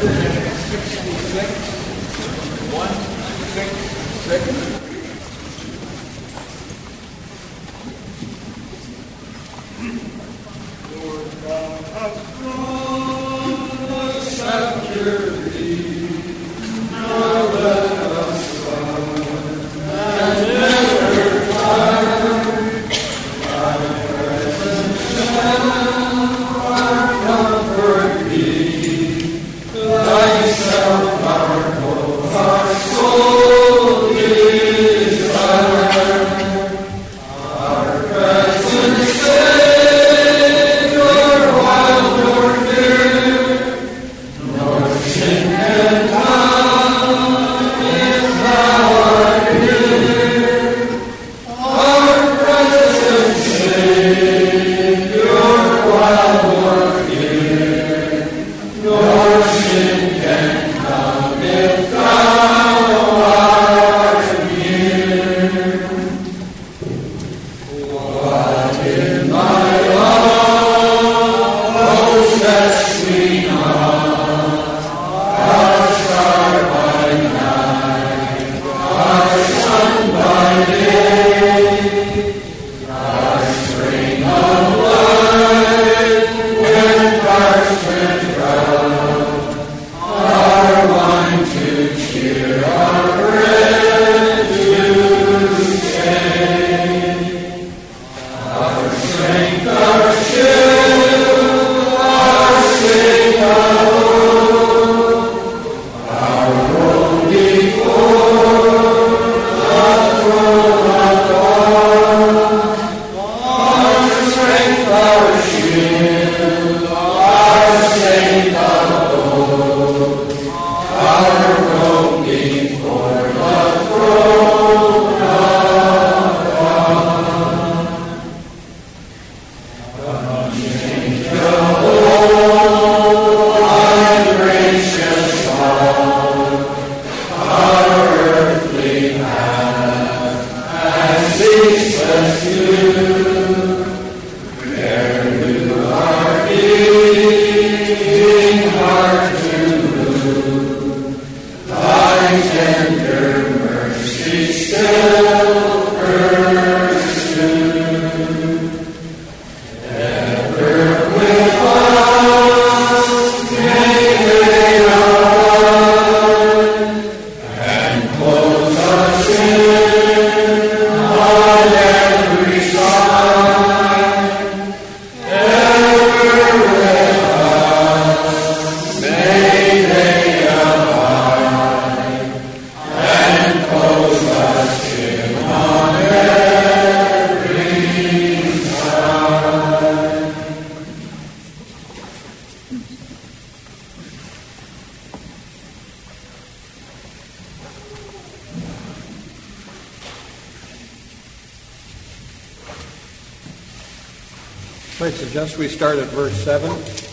I suggest we start at verse 7.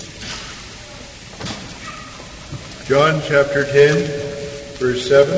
John chapter 10, verse 7.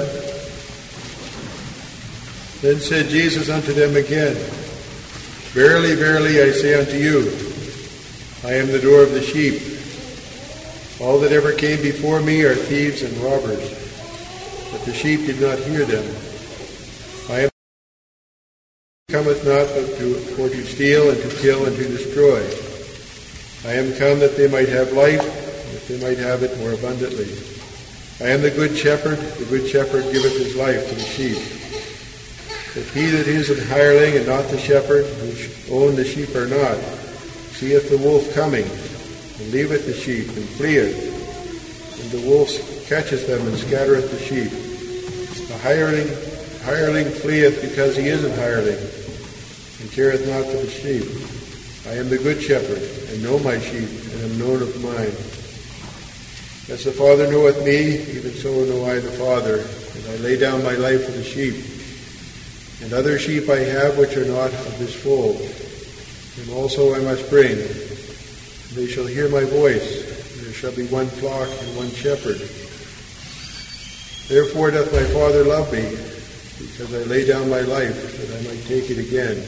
Then said Jesus unto them again, Verily, verily, I say unto you, I am the door of the sheep. All that ever came before me are thieves and robbers, but the sheep did not hear them. I am cometh not but for to steal and to kill and to destroy. I am come that they might have life, and that they might have it more abundantly. I am the good shepherd giveth his life to the sheep. If he that is an hireling and not the shepherd, which own the sheep are not, seeth the wolf coming, and leaveth the sheep, and fleeth, and the wolf catcheth them, and scattereth the sheep. The hireling fleeth because he is an hireling, and careth not for the sheep. I am the good shepherd, and know my sheep, and am known of mine. As the Father knoweth me, even so know I the Father, and I lay down my life for the sheep. And other sheep I have which are not of this fold, them also I must bring. And they shall hear my voice, and there shall be one flock and one shepherd. Therefore doth my Father love me, because I lay down my life, that I might take it again.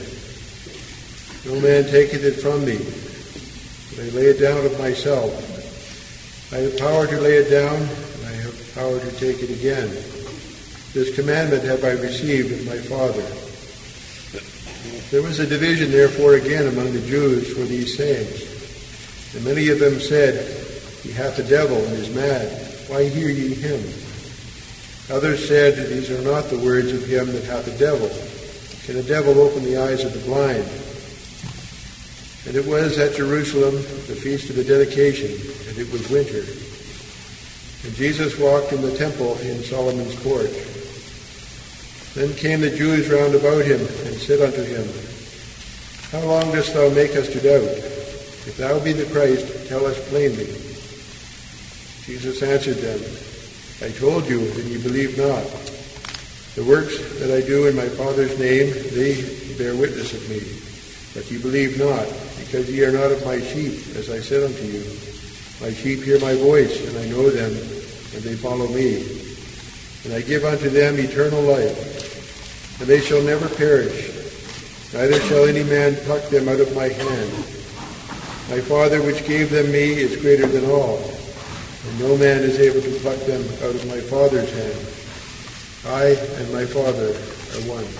No man taketh it from me, but I lay it down of myself. I have power to lay it down, and I have power to take it again. This commandment have I received of my Father. There was a division, therefore, again among the Jews for these sayings. And many of them said, He hath a devil and is mad. Why hear ye him? Others said, These are not the words of him that hath a devil. Can a devil open the eyes of the blind? And it was at Jerusalem, the feast of the dedication, and it was winter. And Jesus walked in the temple in Solomon's porch. Then came the Jews round about him, and said unto him, How long dost thou make us to doubt? If thou be the Christ, tell us plainly. Jesus answered them, I told you, and ye believe not. The works that I do in my Father's name, they bear witness of me. But ye believe not, because ye are not of my sheep, as I said unto you. My sheep hear my voice, and I know them, and they follow me. And I give unto them eternal life, and they shall never perish, neither shall any man pluck them out of my hand. My Father which gave them me is greater than all, and no man is able to pluck them out of my Father's hand. I and my Father are one.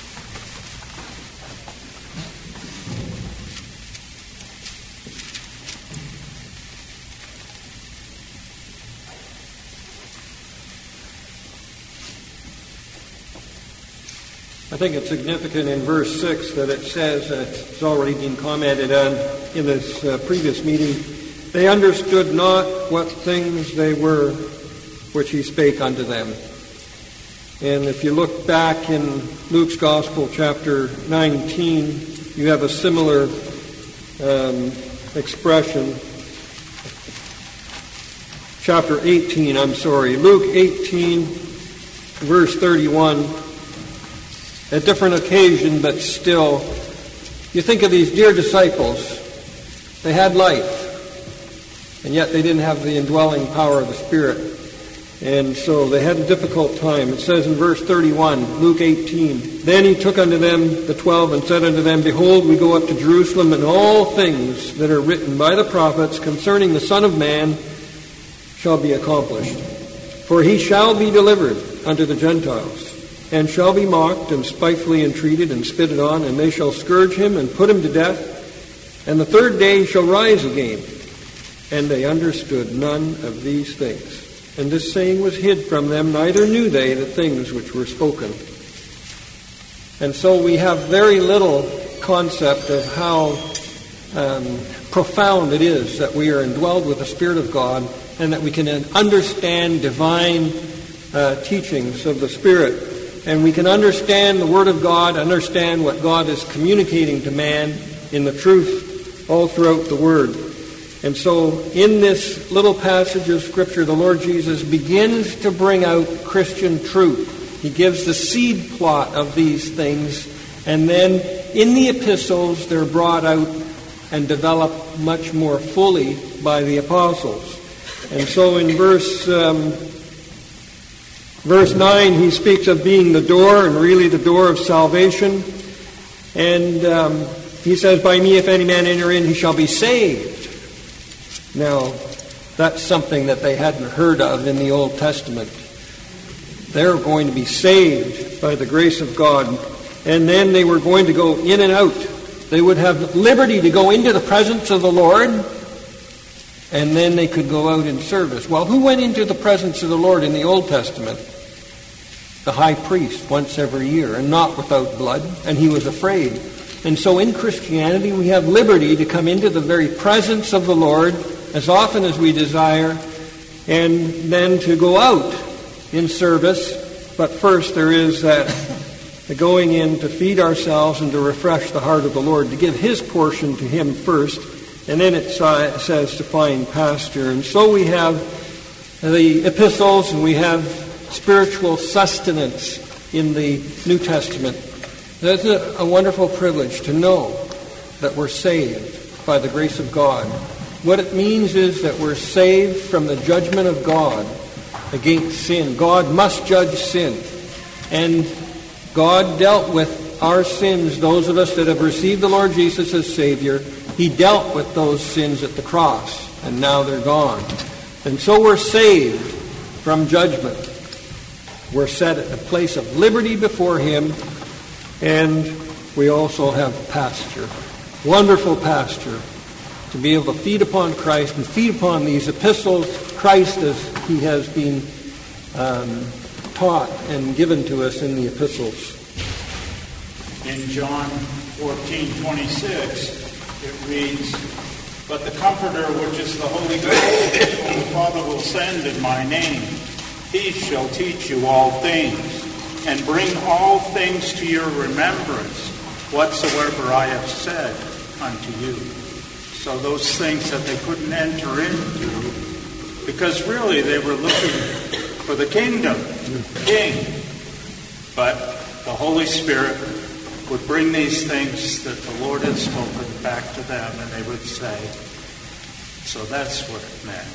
I think it's significant in verse 6 that it says, it's already been commented on in this previous meeting, they understood not what things they were which he spake unto them. And if you look back in Luke's Gospel, chapter 19, you have a similar expression. Chapter 18, Luke 18, verse 31. A different occasion, but still, you think of these dear disciples. They had life, and yet they didn't have the indwelling power of the Spirit. And so they had a difficult time. It says in verse 31, Luke 18, Then he took unto them the 12 and said unto them, Behold, we go up to Jerusalem, and all things that are written by the prophets concerning the Son of Man shall be accomplished. For he shall be delivered unto the Gentiles, and shall be mocked and spitefully entreated and spitted on, and they shall scourge him and put him to death, and the third day he shall rise again. And they understood none of these things. And this saying was hid from them, neither knew they the things which were spoken. And so we have very little concept of how profound it is that we are indwelled with the Spirit of God, and that we can understand divine teachings of the Spirit. And we can understand the Word of God, understand what God is communicating to man in the truth all throughout the Word. And so in this little passage of Scripture, the Lord Jesus begins to bring out Christian truth. He gives the seed plot of these things, and then in the epistles they're brought out and developed much more fully by the apostles. And so in verse 9, he speaks of being the door, and really the door of salvation. And he says, By me, if any man enter in, he shall be saved. Now, that's something that they hadn't heard of in the Old Testament. They're going to be saved by the grace of God. And then they were going to go in and out. They would have liberty to go into the presence of the Lord, and then they could go out in service. Well, who went into the presence of the Lord in the Old Testament? The high priest, once every year, and not without blood, and he was afraid. And so in Christianity, we have liberty to come into the very presence of the Lord as often as we desire, and then to go out in service. But first there is that going in to feed ourselves and to refresh the heart of the Lord, to give his portion to him first, and then it says to find pasture. And so we have the epistles, and we have spiritual sustenance in the New Testament. That's a wonderful privilege to know that we're saved by the grace of God. What it means is that we're saved from the judgment of God against sin. God must judge sin. And God dealt with our sins, those of us that have received the Lord Jesus as Savior. He dealt with those sins at the cross, and now they're gone. And so we're saved from judgment. We're set at a place of liberty before him, and we also have pasture, wonderful pasture, to be able to feed upon Christ and feed upon these epistles, Christ as he has been taught and given to us in the epistles. In John 14:26, it reads, "But the Comforter, which is the Holy Ghost, whom the Father will send in my name, he shall teach you all things, and bring all things to your remembrance, whatsoever I have said unto you." So those things that they couldn't enter into, because really they were looking for the kingdom, the king. But the Holy Spirit would bring these things that the Lord had spoken back to them, and they would say. So that's what it meant.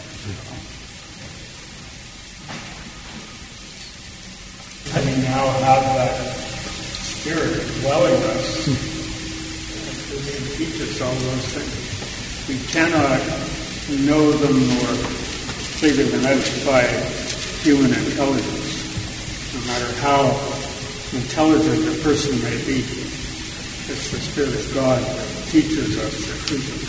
We now have that Spirit dwelling us. Who can teach us all those things. We cannot know them or figure them out by human intelligence, no matter how intelligent a person may be. It's the Spirit of God that teaches us the truth.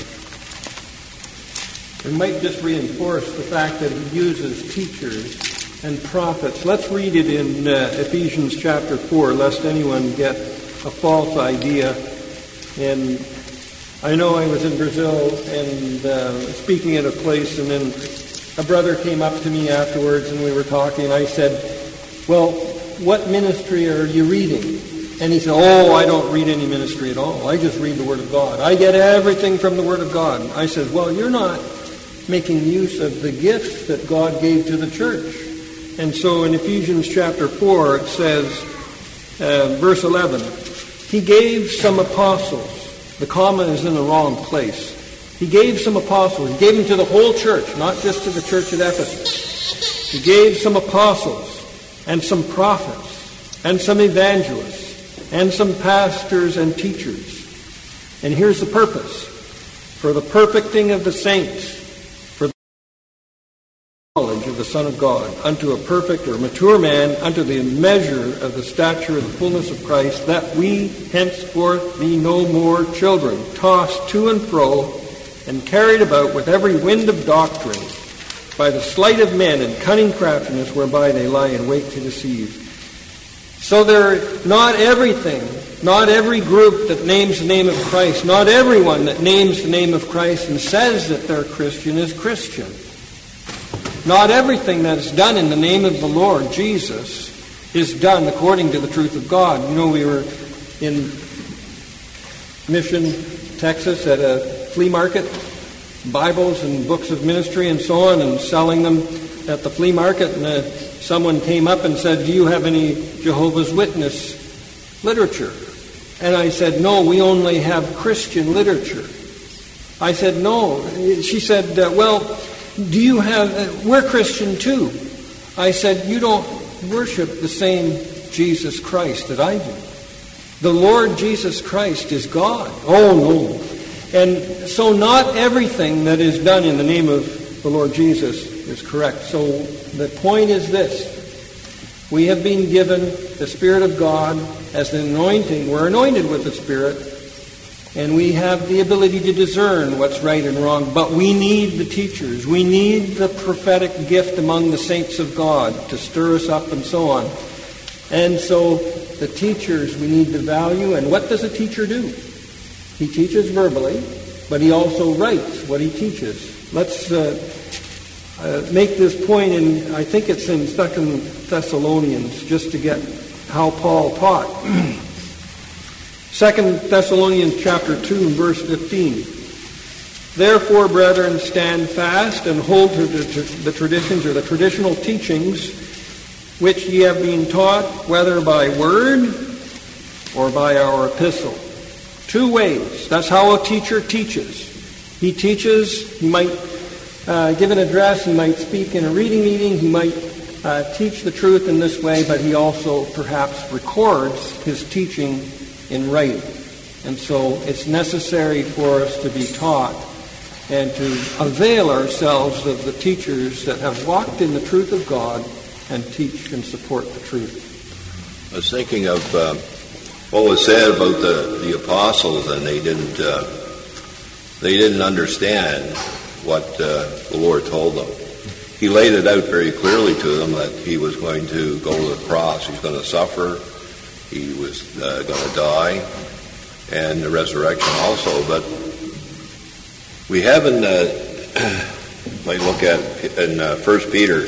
We might just reinforce the fact that he uses teachers and prophets. Let's read it in Ephesians chapter 4, lest anyone get a false idea. And I know I was in Brazil and speaking at a place, and then a brother came up to me afterwards and we were talking, and I said, "Well, what ministry are you reading?" And he said, "Oh, I don't read any ministry at all. I just read the Word of God. I get everything from the Word of God." I said, "Well, you're not making use of the gifts that God gave to the church." And so in Ephesians chapter 4, it says, verse 11, "He gave some apostles." The comma is in the wrong place. He gave some apostles. He gave them to the whole church, not just to the church at Ephesus. He gave some apostles and some prophets and some evangelists and some pastors and teachers. And here's the purpose: for the perfecting of the saints, for the knowledge of the Son of God, unto a perfect or mature man, unto the measure of the stature of the fullness of Christ, that we henceforth be no more children, tossed to and fro, and carried about with every wind of doctrine, by the sleight of men and cunning craftiness whereby they lie in wait to deceive. So not everything, not every group that names the name of Christ, not everyone that names the name of Christ and says that they're Christian is Christian. Not everything that is done in the name of the Lord Jesus is done according to the truth of God. You know, we were in Mission, Texas, at a flea market, Bibles and books of ministry and so on, and selling them at the flea market. And someone came up and said, "Do you have any Jehovah's Witness literature?" And I said, "No, we only have Christian literature." I said, "No." She said, "Well, do you have, we're Christian too." I said, "You don't worship the same Jesus Christ that I do. The Lord Jesus Christ is God." "Oh, no." And so not everything that is done in the name of the Lord Jesus is correct. So the point is this: we have been given the Spirit of God as an anointing. We're anointed with the Spirit, and we have the ability to discern what's right and wrong. But we need the teachers. We need the prophetic gift among the saints of God to stir us up and so on. And so the teachers we need to value. And what does a teacher do? He teaches verbally, but he also writes what he teaches. Let's make this point, and I think it's in 2 Thessalonians, just to get how Paul taught. 2 Thessalonians chapter 2, verse 15. "Therefore, brethren, stand fast and hold to the traditions," or the traditional teachings, "which ye have been taught, whether by word or by our epistle." Two ways. That's how a teacher teaches. He teaches, he might give an address, he might speak in a reading meeting, he might teach the truth in this way, but he also perhaps records his teaching in writing. And so it's necessary for us to be taught. and to avail ourselves of the teachers that have walked in the truth of God and teach and support the truth. I was thinking of what was said about the apostles, and they didn't understand what the Lord told them. He laid it out very clearly to them that he was going to go to the cross. He's going to suffer. He was going to die, and the resurrection also. But we haven't, might look at in 1 Peter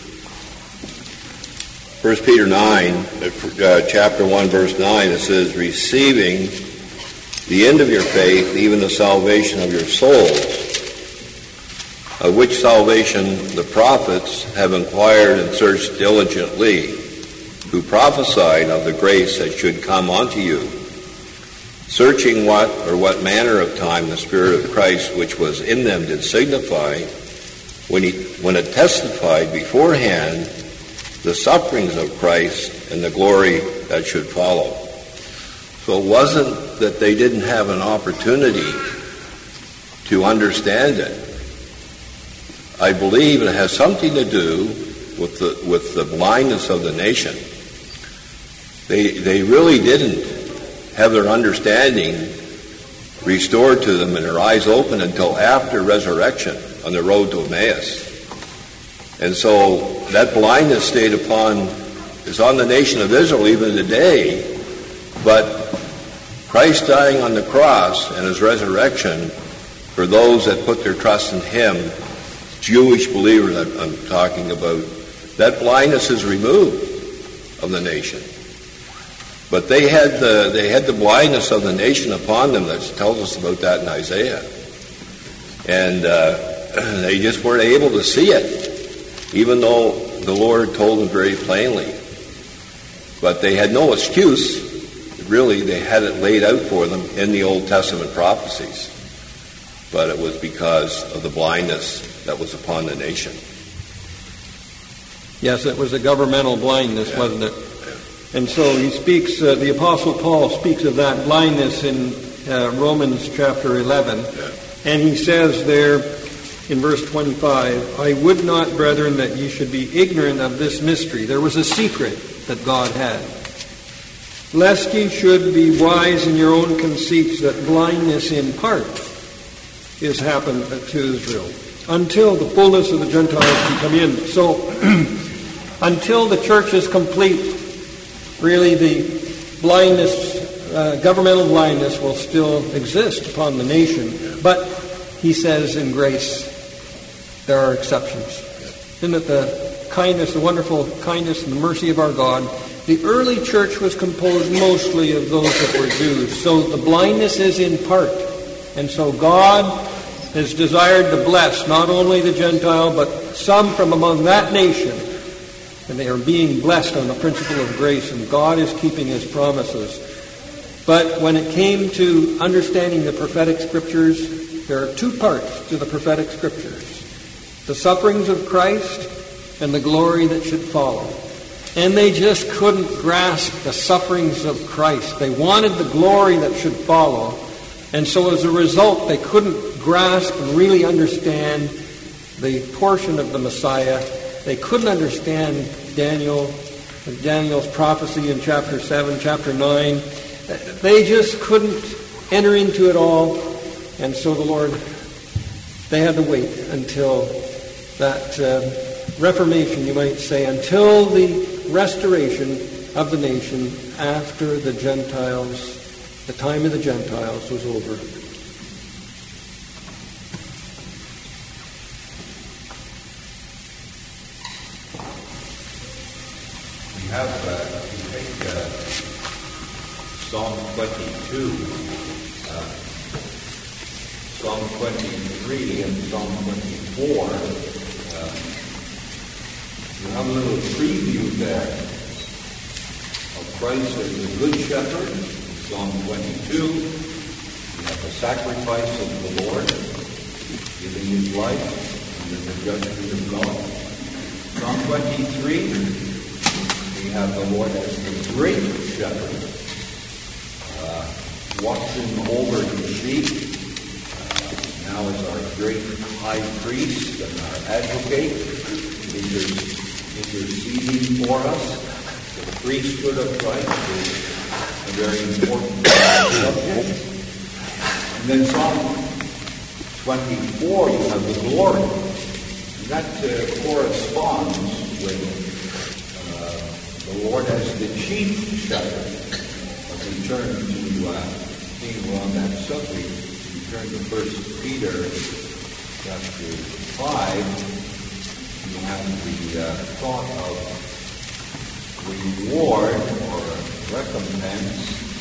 9, chapter 1, verse 9, it says, receiving the end of your faith, even the salvation of your souls, of which salvation the prophets have inquired and searched diligently, who prophesied of the grace that should come unto you, searching what manner of time the Spirit of Christ which was in them did signify, when it testified beforehand the sufferings of Christ and the glory that should follow. So it wasn't that they didn't have an opportunity to understand it. I believe it has something to do with the blindness of the nation. They really didn't have their understanding restored to them and their eyes open until after resurrection on the road to Emmaus. And so that blindness is on the nation of Israel even today. But Christ dying on the cross and his resurrection, for those that put their trust in him, Jewish believers that I'm talking about, that blindness is removed of the nation. But they had the blindness of the nation upon them. That tells us about that in Isaiah. And they just weren't able to see it, even though the Lord told them very plainly. But they had no excuse. Really, they had it laid out for them in the Old Testament prophecies. But it was because of the blindness that was upon the nation. Yes, it was a governmental blindness, wasn't it? And so he speaks, the Apostle Paul speaks of that blindness in Romans chapter 11. And he says there in verse 25, I would not, brethren, that ye should be ignorant of this mystery. There was a secret that God had. Lest ye should be wise in your own conceits, that blindness in part is happened to Israel, until the fullness of the Gentiles can come in. So, until the church is complete, really the blindness, governmental blindness will still exist upon the nation. But, he says in grace, there are exceptions. Isn't it the kindness, the wonderful kindness and the mercy of our God? The early church was composed mostly of those that were Jews. So the blindness is in part. And so God has desired to bless not only the Gentile, but some from among that nation. And they are being blessed on the principle of grace, and God is keeping his promises. But when it came to understanding the prophetic scriptures, there are two parts to the prophetic scriptures. The sufferings of Christ and the glory that should follow. And they just couldn't grasp the sufferings of Christ. They wanted the glory that should follow. And so as a result, they couldn't grasp and really understand the portion of the Messiah. They couldn't understand Daniel's prophecy in chapter 7, chapter 9. They just couldn't enter into it all. And so the Lord, they had to wait until that Reformation, you might say, until the restoration of the nation after the Gentiles, the time of the Gentiles was over. We have, if you take Psalm 22, Psalm 23 and Psalm 24, you have a little preview there of Christ as the Good Shepherd. Psalm 22, you have the sacrifice of the Lord, giving his life under the judgment of God. Psalm 23, we have the Lord as the Great Shepherd, watching over his sheep. Now now as our great high priest and our advocate, interceding for us. The priesthood of Christ is a very important subject. And then Psalm 24, you have the glory. And that corresponds with the Lord as the chief shepherd. But we turn to being on that subject. We turn to 1 Peter chapter 5. You have the thought of reward or recompense.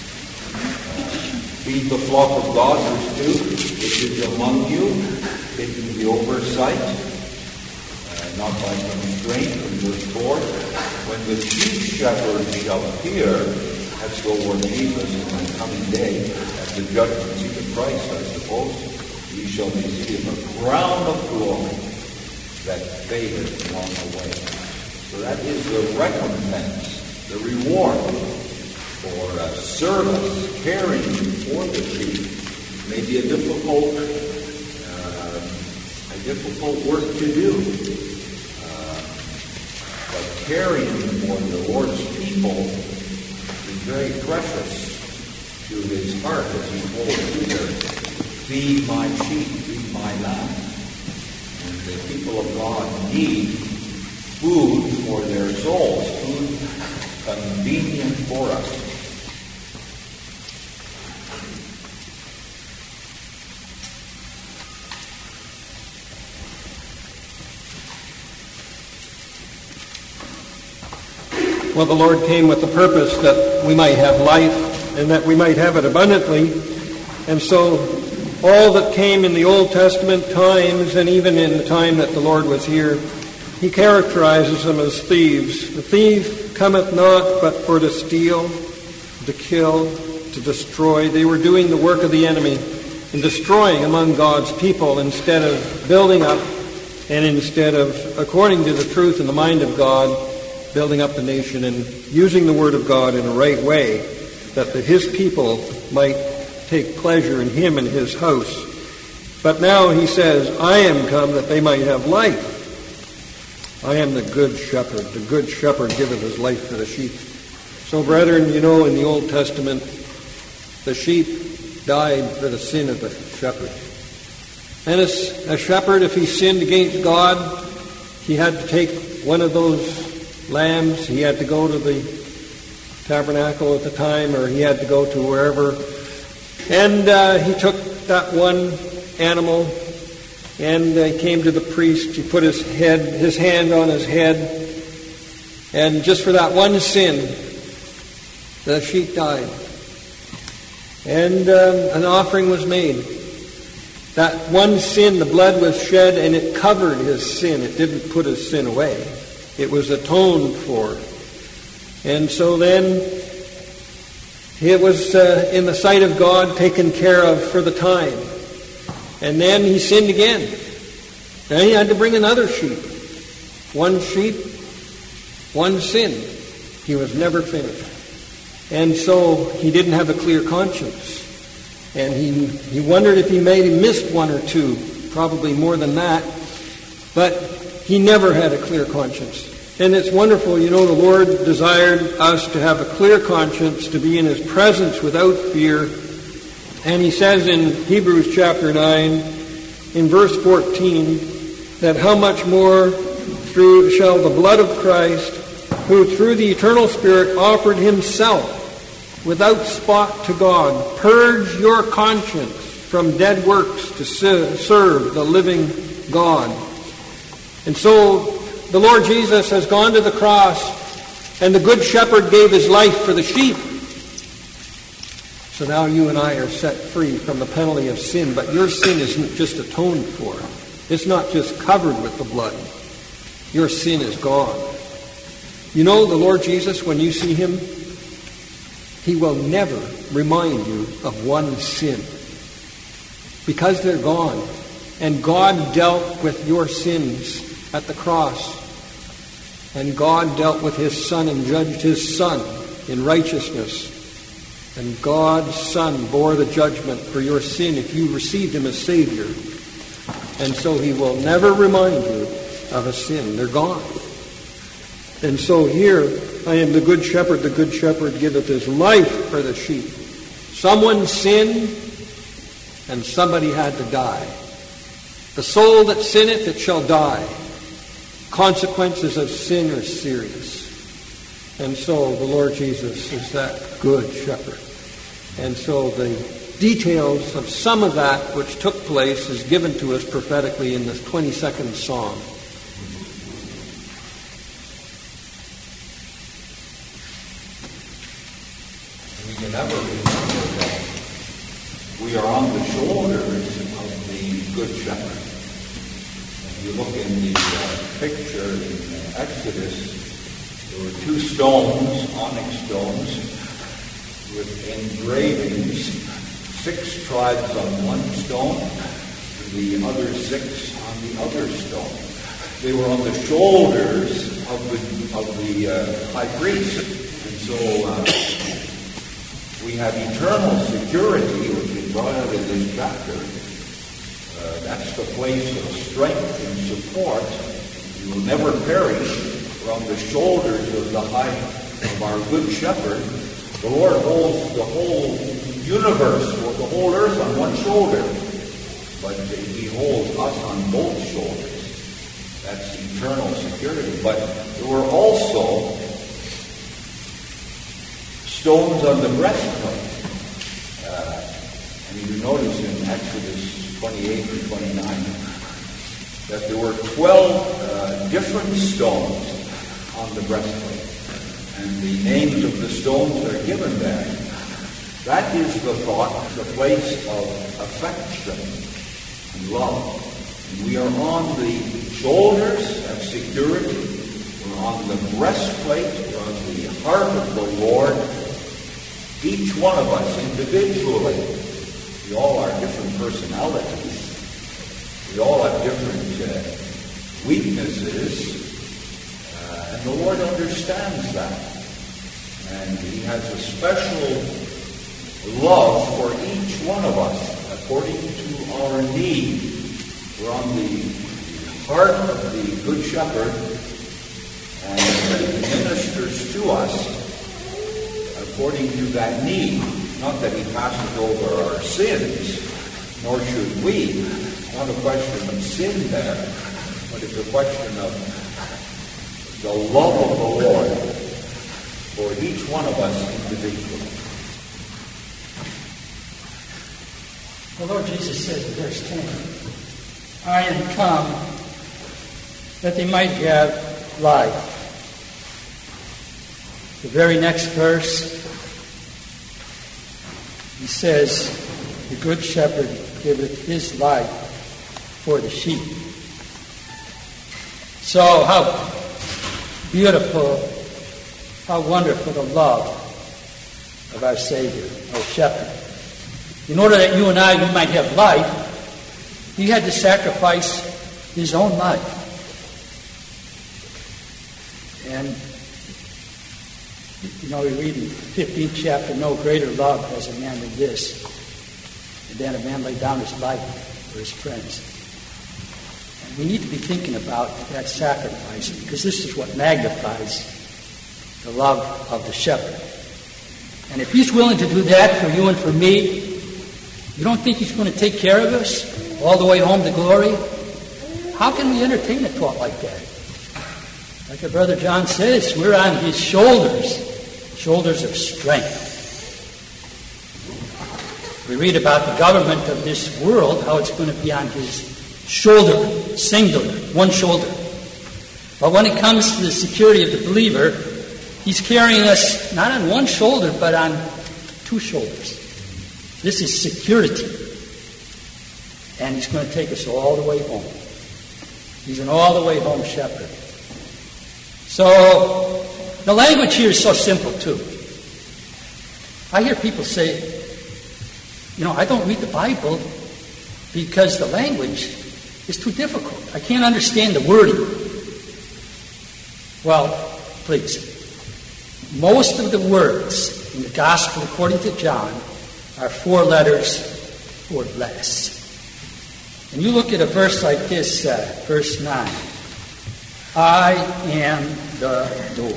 Feed the flock of God, verse 2, which is among you, taking the oversight, not by constraint, in verse 4. When the chief shepherd shall appear, that's the Lord Jesus in the coming day, at the judgment seat of Christ, I suppose, ye shall receive a crown of glory that fadeth along the way. So that is the recompense, the reward for service, caring for the sheep. It may be a difficult work to do, but caring for the Lord's people is very precious to his heart, as he told Peter, feed my sheep, feed my lamb. And the people of God need food for their souls, food convenient for us. Well, the Lord came with the purpose that we might have life and that we might have it abundantly. And so all that came in the Old Testament times and even in the time that the Lord was here, he characterizes them as thieves. The thief cometh not but for to steal, to kill, to destroy. They were doing the work of the enemy and destroying among God's people instead of building up and instead of, according to the truth and the mind of God, building up the nation and using the Word of God in a right way, that his people might take pleasure in him and his house. But now he says, I am come that they might have life. I am the good shepherd. The good shepherd giveth his life for the sheep. So, brethren, you know, in the Old Testament, the sheep died for the sin of the shepherd. And as a shepherd, if he sinned against God, he had to take one of those lambs. He had to go to the tabernacle at the time, or he had to go to wherever. And he took that one animal, and he came to the priest. He put his hand on his head, and just for that one sin, the sheep died. And an offering was made. That one sin, the blood was shed, and it covered his sin. It didn't put his sin away. It was atoned for. And so then it was in the sight of God taken care of for the time. And then he sinned again. Then he had to bring another sheep. One sheep, one sin. He was never finished. And so he didn't have a clear conscience. And he wondered if he may have missed one or two, probably more than that. But he never had a clear conscience. And it's wonderful, you know, the Lord desired us to have a clear conscience, to be in his presence without fear. And he says in Hebrews chapter 9, in verse 14, that how much more shall the blood of Christ, who through the eternal Spirit offered himself without spot to God, purge your conscience from dead works to serve the living God. And so the Lord Jesus has gone to the cross, and the Good Shepherd gave his life for the sheep. So now you and I are set free from the penalty of sin, but your sin isn't just atoned for. It's not just covered with the blood. Your sin is gone. You know, the Lord Jesus, when you see him, he will never remind you of one sin, because they're gone. And God dealt with your sins at the cross. And God dealt with his Son and judged his Son in righteousness. And God's Son bore the judgment for your sin if you received him as Savior. And so he will never remind you of a sin. They're gone. And so here, I am the good shepherd giveth his life for the sheep. Someone sinned, and somebody had to die. The soul that sinneth, it shall die. Consequences of sin are serious. And so the Lord Jesus is that good shepherd. And so the details of some of that which took place is given to us prophetically in the 22nd Psalm. We can never remember that we are on the shoulders of the Good Shepherd. If you look in the picture in Exodus, there were 2 stones, onyx stones, with engravings, 6 tribes on one stone, the other 6 on the other stone. They were on the shoulders of the high priest. And so we have eternal security, which is brought out in this chapter. That's the place of strength and support. You will never perish. We're on the shoulders of our good shepherd. The Lord holds the whole universe or the whole earth on one shoulder, but he holds us on both shoulders. That's eternal security. But there were also stones on the breastplate. And you notice in Exodus 28 and 29 that there were 12 different stones on the breastplate. And the names of the stones are given there. That is the thought, the place of affection and love. And we are on the shoulders of security. We're on the breastplate. We're on the heart of the Lord. Each one of us individually. We all are different personalities. We all have different weaknesses. And the Lord understands that. And he has a special love for each one of us according to our need. We're on the heart of the Good Shepherd, and he ministers to us according to that need. Not that he passes over our sins, nor should we. It's not a question of sin there, but it's a question of the love of the Lord for each one of us individually. The Lord Jesus says in verse 10, I am come that they might have life. The very next verse, he says, the good shepherd giveth his life for the sheep. So how beautiful, how wonderful the love of our Savior, our shepherd. In order that you and I, we might have life, he had to sacrifice his own life. And, we read in the 15th chapter, no greater love has a man than this, and then a man lay down his life for his friends. And we need to be thinking about that sacrifice, because this is what magnifies the love of the shepherd. And if he's willing to do that for you and for me, you don't think he's going to take care of us all the way home to glory? How can we entertain a thought like that? Like our brother John says, we're on his shoulders of strength. We read about the government of this world, how it's going to be on his shoulder, singular, one shoulder. But when it comes to the security of the believer, he's carrying us not on one shoulder, but on 2 shoulders. This is security. And he's going to take us all the way home. He's an all the way home shepherd. So, the language here is so simple too. I hear people say, I don't read the Bible because the language is too difficult. I can't understand the wording. Well, please. Most of the words in the Gospel according to John are 4 letters or less. And you look at a verse like this, verse 9. I am the door.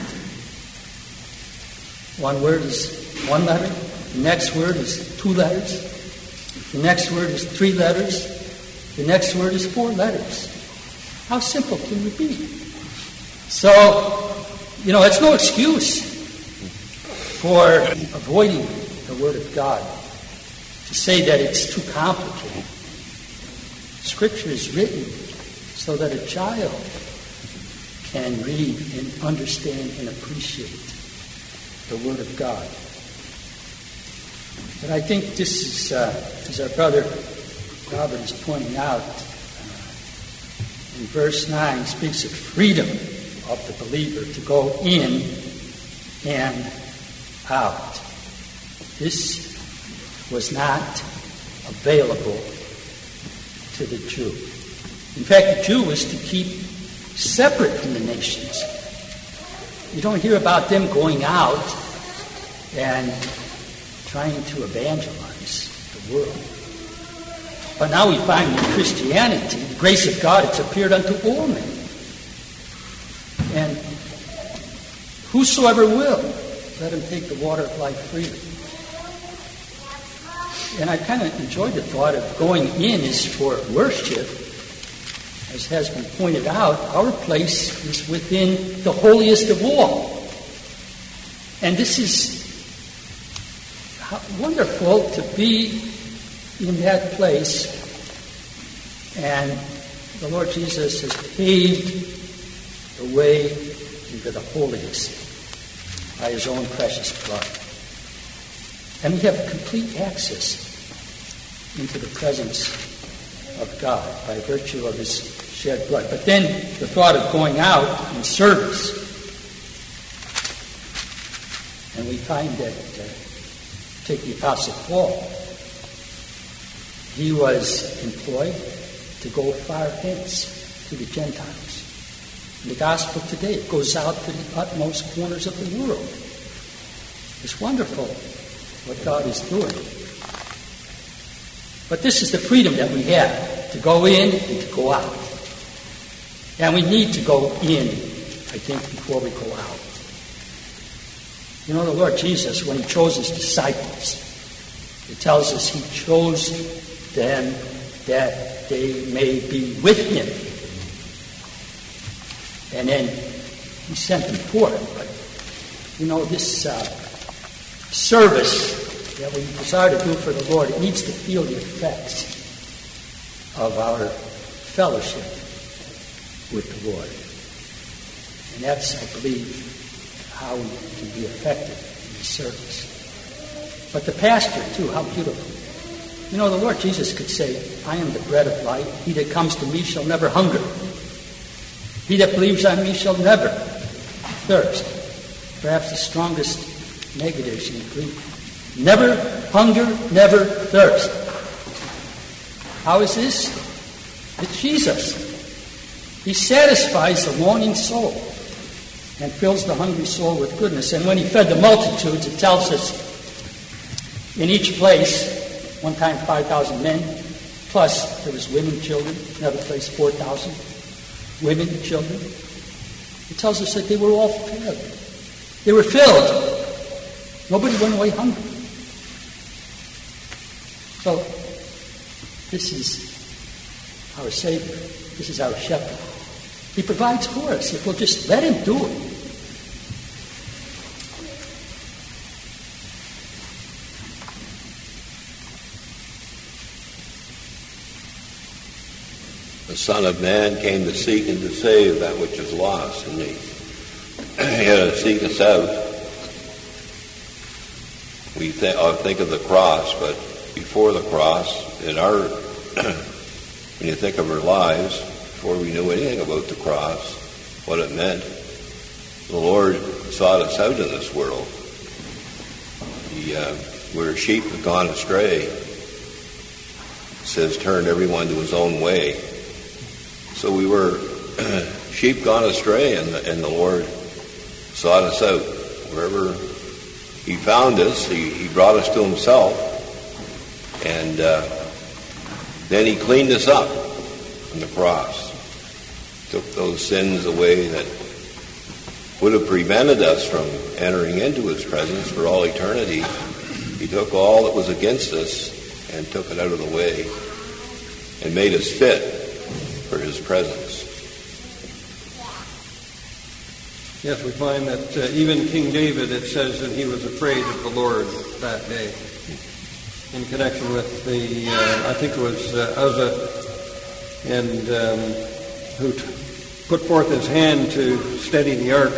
One word is one letter. The next word is two letters. The next word is three letters. The next word is four letters. How simple can you be? So, it's no excuse for avoiding the Word of God to say that it's too complicated. Scripture is written so that a child can read and understand and appreciate the Word of God. But I think this is, as our brother Robert is pointing out, in verse 9 speaks of freedom of the believer to go in and out. This was not available to the Jew. In fact, the Jew was to keep separate from the nations. You don't hear about them going out and trying to evangelize the world. But now we find in Christianity, the grace of God, it's appeared unto all men. And whosoever will, let him take the water of life freely. And I kind of enjoyed the thought of going in is for worship. As has been pointed out, our place is within the holiest of all. And this is wonderful to be in that place. And the Lord Jesus has paved the way into the holiest by his own precious blood. And we have complete access into the presence of God by virtue of his shed blood. But then the thought of going out in service. And we find that, take the Apostle Paul, he was employed to go far hence to the Gentiles. And the gospel today goes out to the utmost corners of the world. It's wonderful what God is doing. But this is the freedom that we have, to go in and to go out. And we need to go in, I think, before we go out. The Lord Jesus, when he chose his disciples, it tells us he chose them that they may be with him. And then he sent them forth. But, this service that we desire to do for the Lord, it needs to feel the effects of our fellowship with the Lord. And that's, I believe, how we can be effective in the service. But the pastor, too, how beautiful. The Lord Jesus could say, I am the bread of life. He that comes to me shall never hunger. He that believes on me shall never thirst. Perhaps the strongest negatives in Greek. Never hunger, never thirst. How is this? It's Jesus. He satisfies the longing soul and fills the hungry soul with goodness. And when he fed the multitudes, it tells us in each place, one time 5,000 men, plus there was women, children, another place 4,000, women, children. It tells us that they were all filled. They were filled. Nobody went away hungry. So, this is our Savior. This is our Shepherd. He provides for us if we'll just let him do it. The Son of Man came to seek and to save that which is lost. And he had to seek us out. We think of the cross, but before the cross, when you think of our lives, before we knew anything about the cross, what it meant, the Lord sought us out in this world. Where sheep have gone astray, it says, turned everyone to his own way. So we were sheep gone astray, and the Lord sought us out. Wherever he found us, he brought us to himself. And Then he cleaned us up on the cross, took those sins away that would have prevented us from entering into his presence for all eternity. He took all that was against us and took it out of the way and made us fit for his presence. Yes, we find that even King David, it says that he was afraid of the Lord that day. In connection with the, I think it was Uzzah, and who put forth his hand to steady the ark.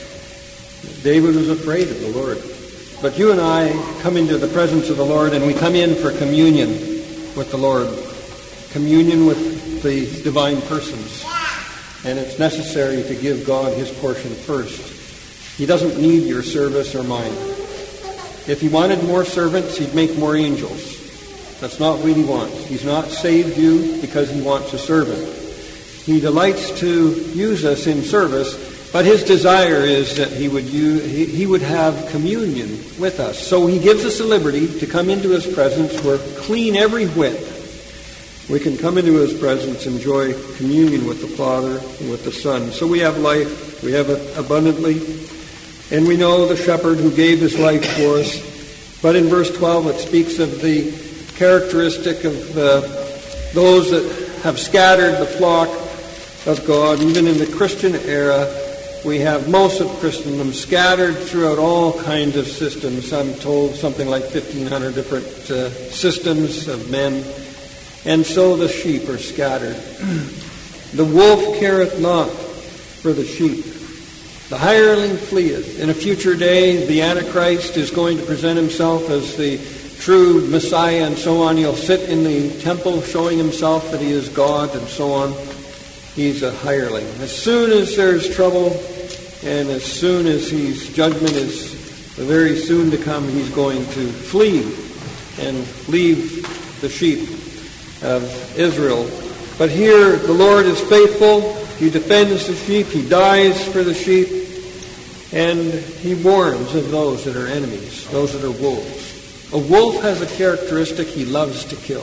David was afraid of the Lord. But you and I come into the presence of the Lord, and we come in for communion with the Lord, communion with the divine persons. And it's necessary to give God his portion first. He doesn't need your service or mine. If he wanted more servants, he'd make more angels. That's not what he wants. He's not saved you because he wants a servant. He delights to use us in service, but his desire is that he would have communion with us. So he gives us a liberty to come into his presence. We're clean every whit. We can come into his presence, enjoy communion with the Father and with the Son. So we have life. We have it abundantly. And we know the shepherd who gave his life for us. But in verse 12 it speaks of the characteristic of those that have scattered the flock of God. Even in the Christian era, we have most of Christendom scattered throughout all kinds of systems. I'm told something like 1,500 different systems of men. And so the sheep are scattered. The wolf careth not for the sheep. The hireling fleeth. In a future day, the Antichrist is going to present himself as the true Messiah and so on. He'll sit in the temple showing himself that he is God and so on. He's a hireling. As soon as there's trouble and as soon as his judgment is very soon to come, he's going to flee and leave the sheep of Israel. But here the Lord is faithful. He defends the sheep. He dies for the sheep. And he warns of those that are enemies, those that are wolves. A wolf has a characteristic: he loves to kill.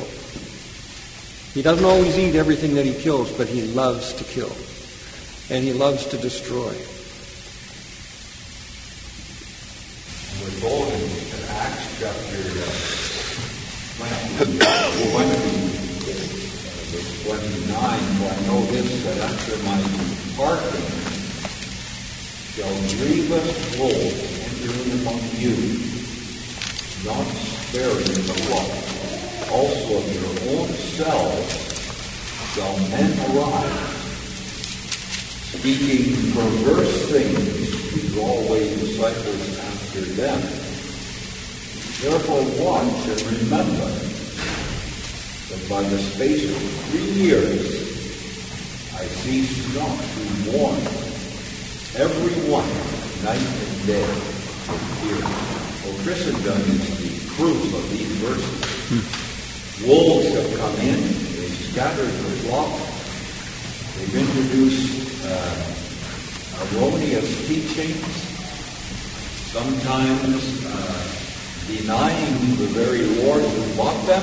He doesn't always eat everything that he kills, but he loves to kill. And he loves to destroy. We're told in Acts chapter 29, for I know this, that after my departing shall grievous wolves enter in among you, not sparing the flock. Also of your own selves shall men arise, speaking perverse things to draw away disciples after them. Therefore watch and remember that by the space of 3 years I cease not to warn every one night and day with tears. For Christendom is the proof of these verses. Wolves have come in, they've scattered the flock, they've introduced erroneous teachings, sometimes denying the very Lord who bought them,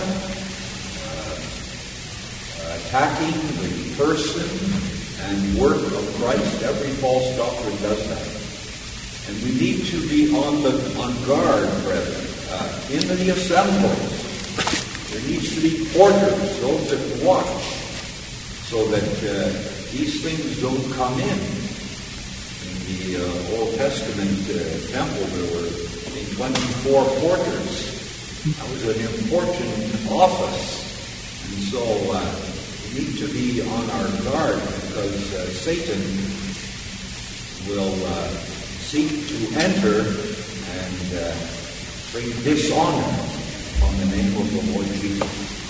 attacking the person and work of Christ. Every false doctrine does that. And we need to be on guard, brethren. In the assemblies, there needs to be porters, those that watch, so that these things don't come in. In the Old Testament temple, there were 24 porters. That was an important office. And so we need to be on our guard, because Satan will seek to enter and bring dishonor on the name of the Lord Jesus.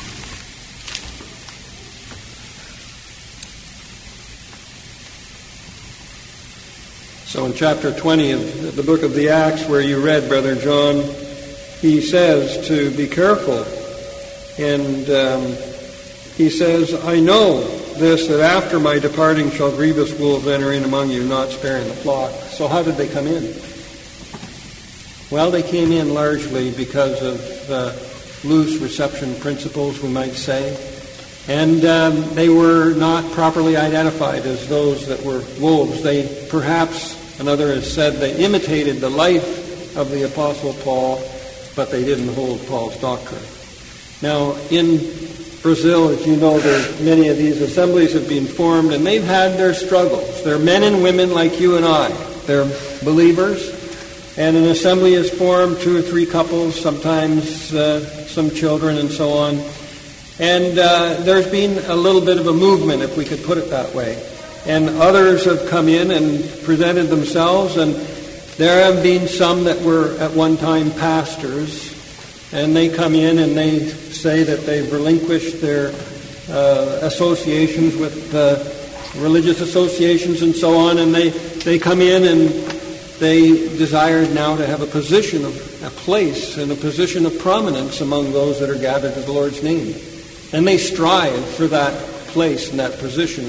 So in chapter 20 of the book of the Acts, where you read, Brother John, he says to be careful. And he says, I know this, that after my departing shall grievous wolves enter in among you, not sparing the flock. So how did they come in? Well, they came in largely because of loose reception principles, we might say. And they were not properly identified as those that were wolves. They perhaps, another has said, they imitated the life of the Apostle Paul, but they didn't hold Paul's doctrine. Now, in Brazil, as you know, many of these assemblies have been formed, and they've had their struggles. They're men and women like you and I. They're believers, and an assembly is formed, 2 or 3 couples, sometimes some children, and so on. And there's been a little bit of a movement, if we could put it that way. And others have come in and presented themselves, and there have been some that were at one time pastors, and they come in and they say that they've relinquished their associations with religious associations and so on, and they come in and they desire now to have a position of a place and a position of prominence among those that are gathered in the Lord's name. And they strive for that place and that position.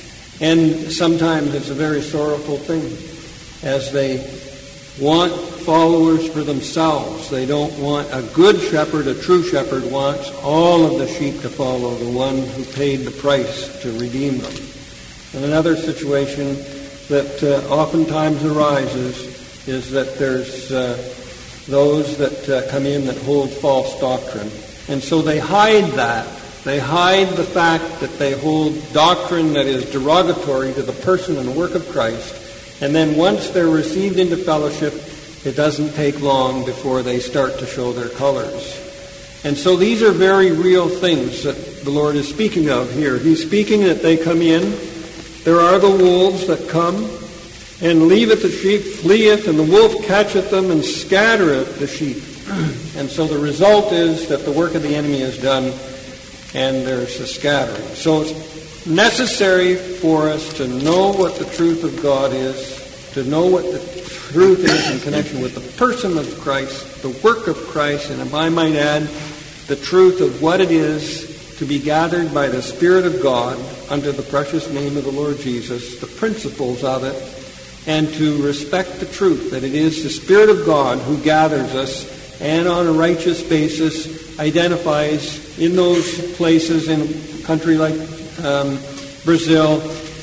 And sometimes it's a very sorrowful thing, as they want followers for themselves. They don't want a good shepherd. A true shepherd wants all of the sheep to follow the one who paid the price to redeem them. And another situation that oftentimes arises is that there's those that come in that hold false doctrine. And so they hide that. They hide the fact that they hold doctrine that is derogatory to the person and work of Christ. And then once they're received into fellowship, it doesn't take long before they start to show their colors. And so these are very real things that the Lord is speaking of here. He's speaking that they come in. There are the wolves that come, and leaveth the sheep, fleeth, and the wolf catcheth them, and scattereth the sheep. And so the result is that the work of the enemy is done, and there's a scattering. So it's necessary for us to know what the truth of God is, to know what the truth is in connection with the person of Christ, the work of Christ, and if I might add, the truth of what it is to be gathered by the Spirit of God under the precious name of the Lord Jesus, the principles of it, and to respect the truth that it is the Spirit of God who gathers us and on a righteous basis identifies in those places in a country like Brazil.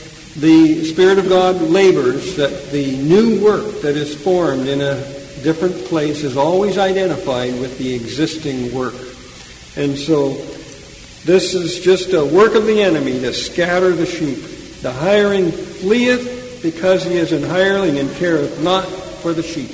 The Spirit of God labors that the new work that is formed in a different place is always identified with the existing work. And so this is just a work of the enemy to scatter the sheep. The hireling fleeth because he is an hireling and careth not for the sheep.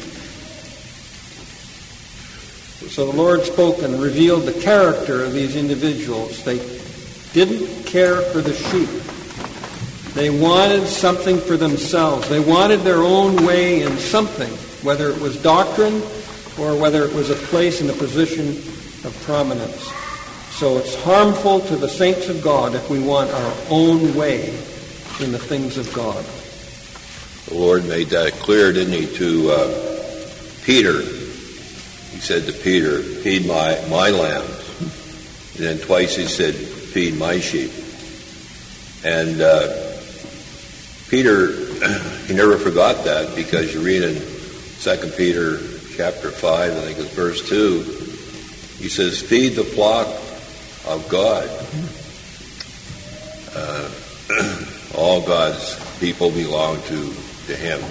So the Lord spoke and revealed the character of these individuals. They didn't care for the sheep. They wanted something for themselves. They wanted their own way in something, whether it was doctrine or whether it was a place and a position of prominence. So it's harmful to the saints of God if we want our own way in the things of God. The Lord made that clear, didn't he, to Peter. He said to Peter, feed my lambs. And then twice he said, feed my sheep. And Peter, he never forgot that, because you read in 2 Peter chapter 5, I think it's verse 2, he says, feed the flock of God. All God's people belong to him.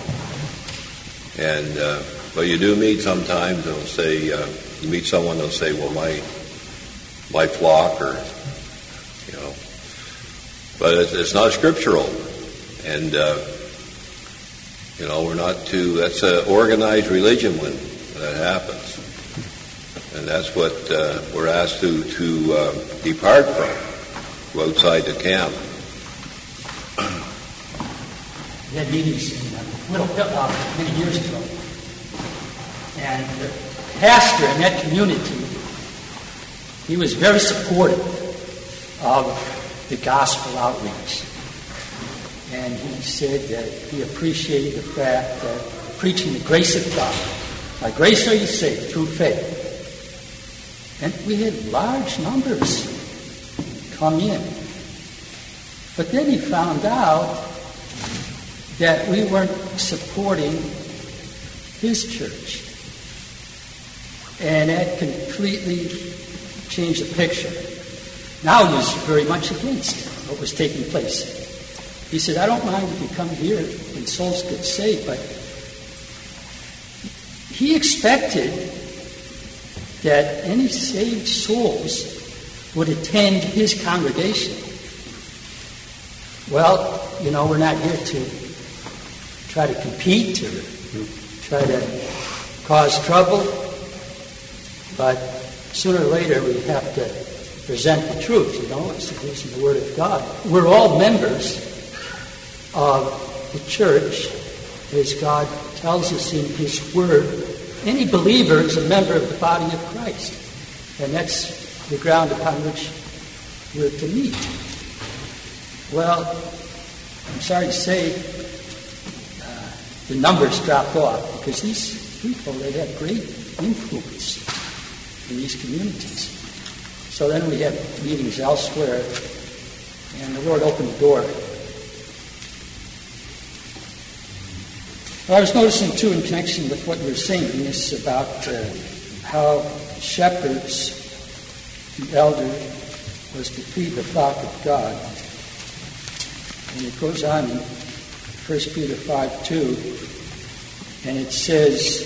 And but you do meet sometimes, they'll say, you meet someone, they'll say, well, my flock, or, you know, but it's not scriptural. And, you know, we're not to, that's an organized religion when that happens. And that's what we're asked to depart from, go outside the camp. We had meetings in Little Pitlock many years ago. And the pastor in that community, he was very supportive of the gospel outreach. And he said that he appreciated the fact that preaching the grace of God, by grace are you saved through faith. And we had large numbers come in. But then he found out that we weren't supporting his church. And that completely changed the picture. Now he was very much against what was taking place. He said, I don't mind if you come here and souls get saved, but he expected that any saved souls would attend his congregation. Well, we're not here to try to compete or try to cause trouble, but sooner or later we have to present the truth, it's in the Word of God. We're all members of the church, as God tells us in His Word. Any believer is a member of the body of Christ, and that's the ground upon which we're to meet. Well, I'm sorry to say, the numbers dropped off because these people, they had great influence in these communities. So then we had meetings elsewhere, and the Lord opened the door. Well, I was noticing, too, in connection with what you were saying, is about how shepherds, the elder, was to feed the flock of God. And it goes on in 1 Peter 5:2, and it says,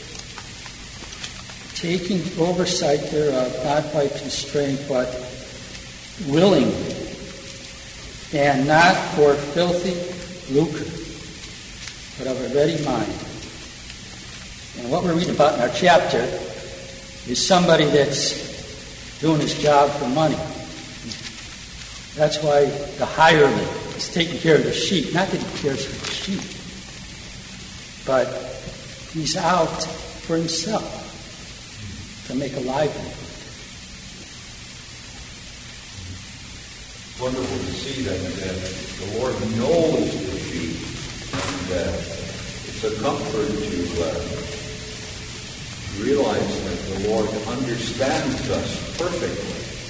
taking oversight thereof, not by constraint, but willing, and not for filthy lucre, but of a ready mind. And what we're reading about in our chapter is somebody that's doing his job for money. That's why the hireling is taking care of the sheep. Not that he cares for the sheep, but he's out for himself to make a livelihood. Wonderful to see that the Lord knows the sheep, and it's a comfort to realize that the Lord understands us perfectly.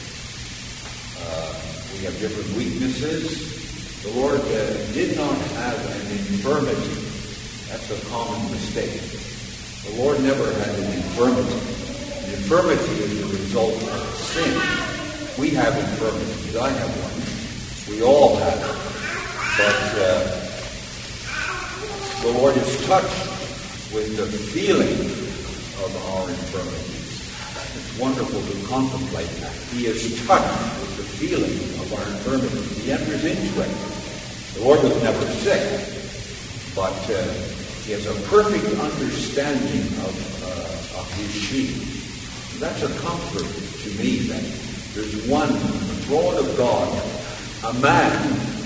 We have different weaknesses. The Lord did not have an infirmity. That's a common mistake. The Lord never had an infirmity. An infirmity is the result of sin. We have infirmities. I have one. We all have it. But the Lord is touched with the feeling of our infirmities. It's wonderful to contemplate that. He is touched with the feeling of our infirmities. He enters into it. The Lord was never sick, but he has a perfect understanding of his sheep. That's a comfort to me that there's one on the throne of God, a man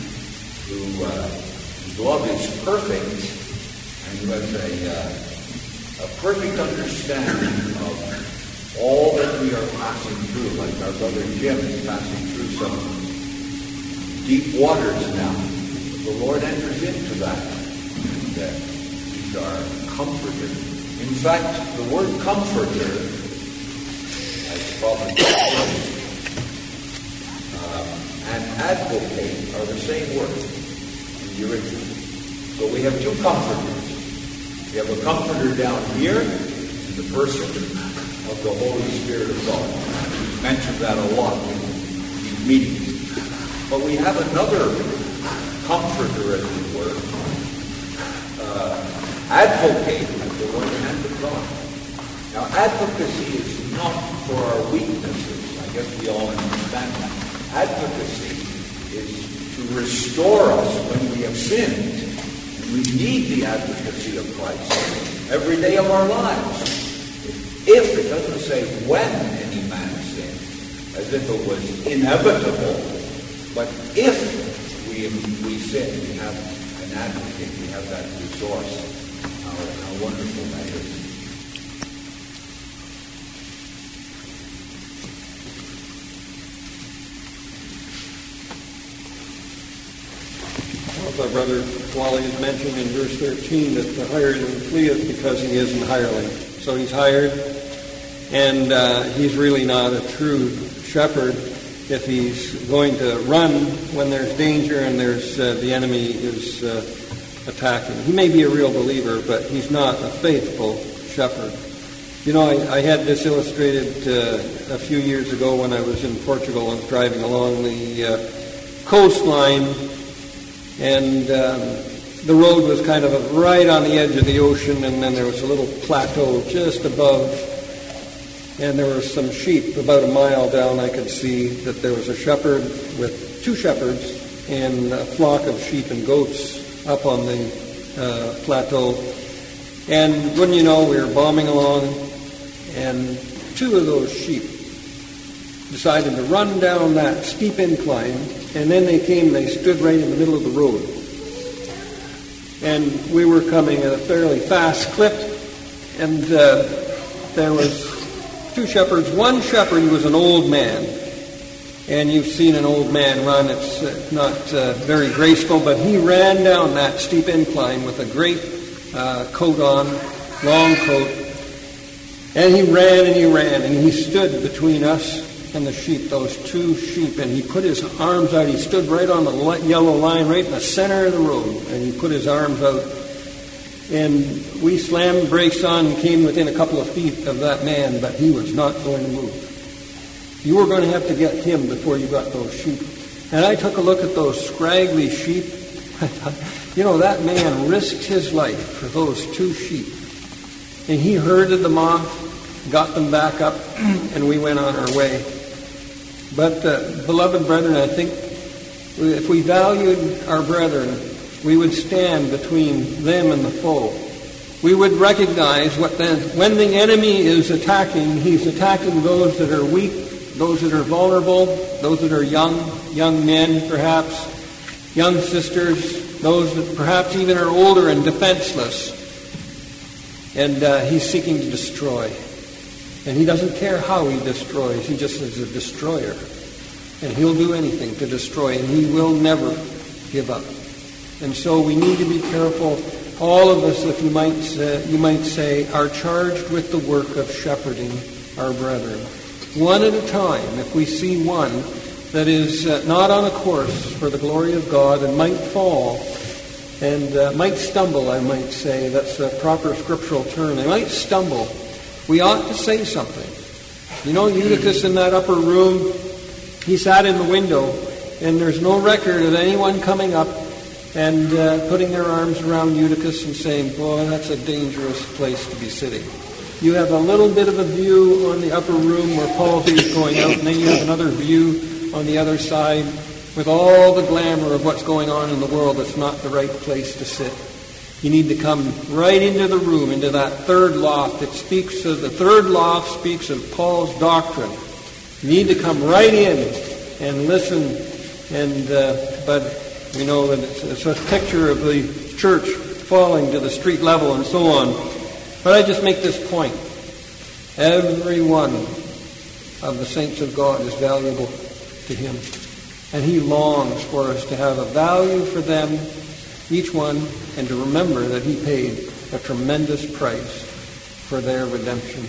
whose love is perfect and who has a perfect understanding of all that we are passing through, like our brother Jim is passing through some deep waters now. The Lord enters into that, and he's our comforter. In fact, the word comforter, as probably and advocate are the same word in the original. So we have two comforters. We have a comforter down here in the person of the Holy Spirit of God. We mentioned that a lot in these meetings. But we have another comforter, as it were, advocate, as the word hand of God. Now, advocacy is not for our weaknesses. I guess we all understand that. Advocacy is to restore us when we have sinned. And we need the advocacy of Christ every day of our lives. If, it doesn't say when any man sinned, as if it was inevitable, but if we sin, we have an advocate, we have that resource. How wonderful that is. Well, Brother Wally has mentioned in verse 13 that the hireling fleeth because he is an hireling. So he's hired, and he's really not a true shepherd if he's going to run when there's danger and there's the enemy is attacking. He may be a real believer, but he's not a faithful shepherd. You know, I had this illustrated a few years ago when I was in Portugal and driving along the coastline, and the road was kind of right on the edge of the ocean, and then there was a little plateau just above, and there were some sheep about a mile down. I could see that there was a shepherd with two shepherds and a flock of sheep and goats up on the plateau. And wouldn't you know, we were bombing along, and two of those sheep decided to run down that steep incline, and then they stood right in the middle of the road. And we were coming at a fairly fast clip, and there was two shepherds. One shepherd was an old man, and you've seen an old man run. It's not very graceful, but he ran down that steep incline with a great coat on, long coat, and he ran, and he stood between us and the sheep, those two sheep, and he put his arms out. He stood right on the yellow line, right in the center of the road, and he put his arms out. And we slammed brakes on and came within a couple of feet of that man, but he was not going to move. You were going to have to get him before you got those sheep. And I took a look at those scraggly sheep. I thought, you know, that man risked his life for those two sheep. And he herded them off, got them back up, and we went on our way. But, beloved brethren, I think if we valued our brethren, we would stand between them and the foe. We would recognize when the enemy is attacking, he's attacking those that are weak, those that are vulnerable, those that are young men perhaps, young sisters, those that perhaps even are older and defenseless. And he's seeking to destroy. And he doesn't care how he destroys. He just is a destroyer. And he'll do anything to destroy, and he will never give up. And so we need to be careful. All of us, if you might say, are charged with the work of shepherding our brethren. One at a time, if we see one that is not on a course for the glory of God and might fall and might stumble, I might say. That's a proper scriptural term. They might stumble. We ought to say something. You know, Eutychus in that upper room, he sat in the window, and there's no record of anyone coming up and putting their arms around Eutychus and saying, boy, that's a dangerous place to be sitting. You have a little bit of a view on the upper room where Paul's going out, and then you have another view on the other side with all the glamour of what's going on in the world. That's not the right place to sit. You need to come right into the room, into that third loft. The third loft speaks of Paul's doctrine. You need to come right in and listen. But we know that it's a picture of the church falling to the street level and so on. But I just make this point. Every one of the saints of God is valuable to him. And he longs for us to have a value for them, each one, and to remember that he paid a tremendous price for their redemption.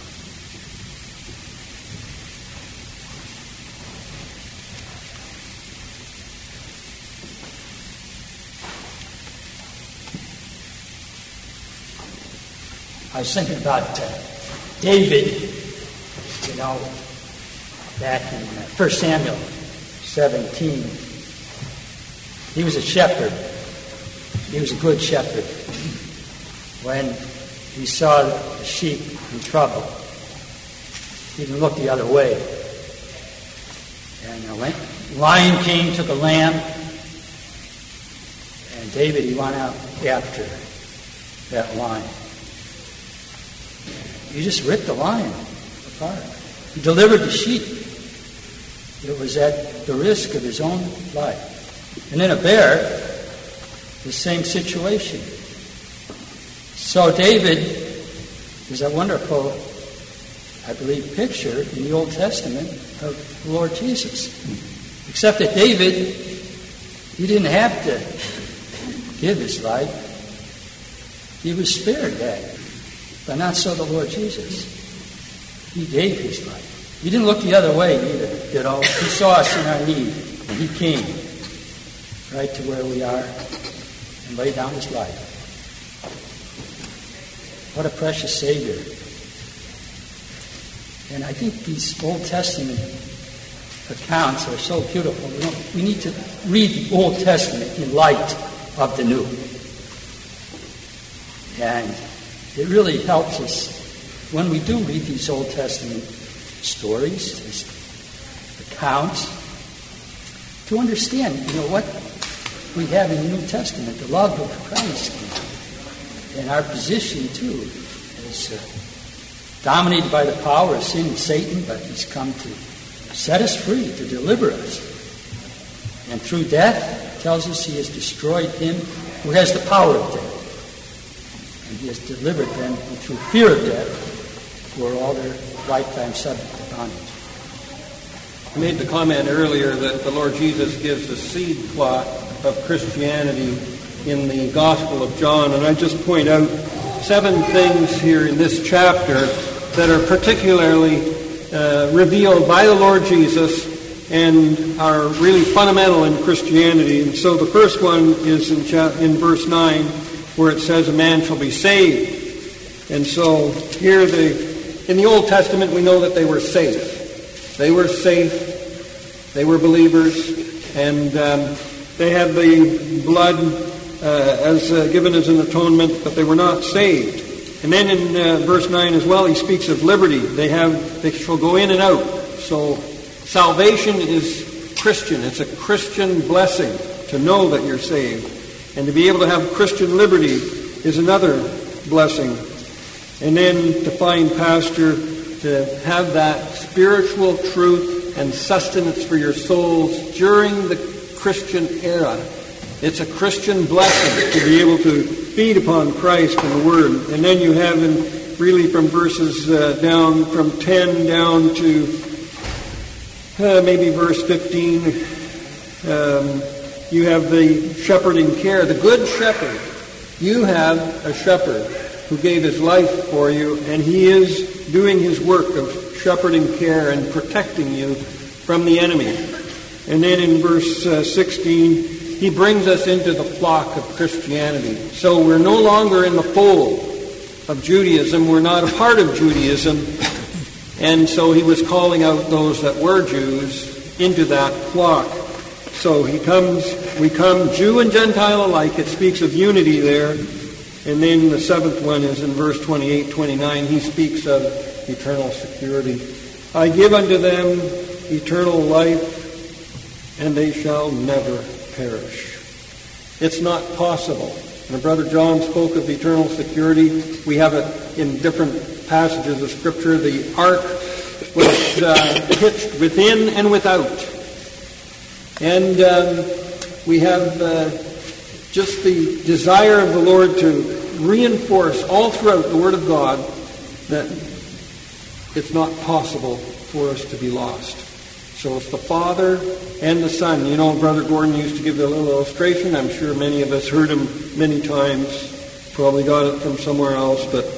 I was thinking about David, you know, back in 1 Samuel 17. He was a shepherd. He was a good shepherd. When he saw the sheep in trouble, he didn't look the other way. And the lion came, took a lamb, and David, he went out after that lion. He just ripped the lion apart. He delivered the sheep. It was at the risk of his own life. And then a bear, the same situation. So David is a wonderful, I believe, picture in the Old Testament of the Lord Jesus. Except that David, he didn't have to give his life. He was spared that. But not so the Lord Jesus. He gave his life. He didn't look the other way either. You know, he saw us in our need, and he came right to where we are and laid down his life. What a precious Savior And I think these Old Testament accounts are so beautiful. We need to read the Old Testament in light of the New. And it really helps us when we do read these Old Testament stories, these accounts, to understand, what we have in the New Testament, the love of Christ, and our position, too, is dominated by the power of sin and Satan, but he's come to set us free, to deliver us. And through death, it tells us he has destroyed him who has the power of death. And he has delivered them through fear of death who are all their lifetime subject to bondage. I made the comment earlier that the Lord Jesus gives the seed plot of Christianity in the Gospel of John, and I just point out 7 things here in this chapter that are particularly revealed by the Lord Jesus and are really fundamental in Christianity. And so the first one is in verse 9, where it says a man shall be saved. And so here in the Old Testament we know that they were safe. They were safe. They were believers, and they had the blood as given as an atonement, but they were not saved. And then in verse 9 as well, he speaks of liberty. They shall go in and out. So salvation is Christian. It's a Christian blessing to know that you're saved. And to be able to have Christian liberty is another blessing. And then to find pasture, to have that spiritual truth and sustenance for your souls during the Christian era. It's a Christian blessing to be able to feed upon Christ and the Word. And then you have really from verses down, from 10 down to maybe verse 15, you have the shepherding care. The good shepherd. You have a shepherd who gave his life for you, and he is doing his work of shepherding care and protecting you from the enemy. And then in verse 16, he brings us into the flock of Christianity. So we're no longer in the fold of Judaism. We're not a part of Judaism. And so he was calling out those that were Jews into that flock. So we come Jew and Gentile alike. It speaks of unity there. And then the 7th one is in verse 28, 29. He speaks of eternal security. I give unto them eternal life, and they shall never perish. It's not possible. And Brother John spoke of eternal security. We have it in different passages of Scripture. The ark was pitched within and without. And we have just the desire of the Lord to reinforce all throughout the Word of God that it's not possible for us to be lost. So it's the Father and the Son. You know, Brother Gordon used to give a little illustration. I'm sure many of us heard him many times. Probably got it from somewhere else. But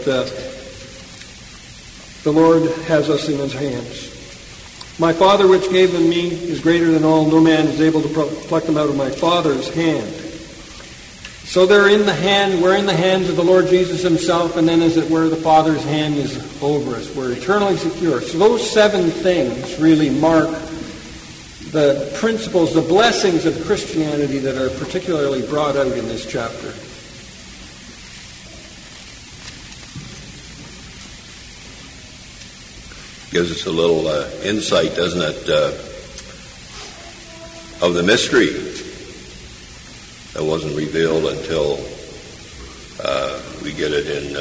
the Lord has us in his hands. My Father which gave them me is greater than all. No man is able to pluck them out of my Father's hand. So we're in the hands of the Lord Jesus himself, and then as it were, the Father's hand is over us. We're eternally secure. So those 7 things really mark the principles, the blessings of Christianity that are particularly brought out in this chapter. Gives us a little insight, doesn't it, of the mystery that wasn't revealed until we get it in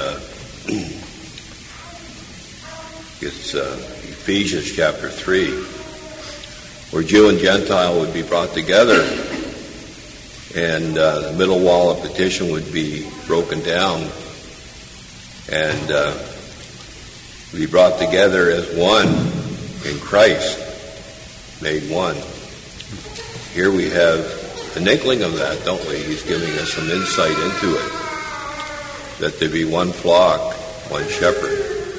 it's Ephesians chapter 3, where Jew and Gentile would be brought together, and the middle wall of petition would be broken down, and be brought together as one in Christ, made one. Here we have an inkling of that, don't we? He's giving us some insight into it, that there be one flock, one shepherd.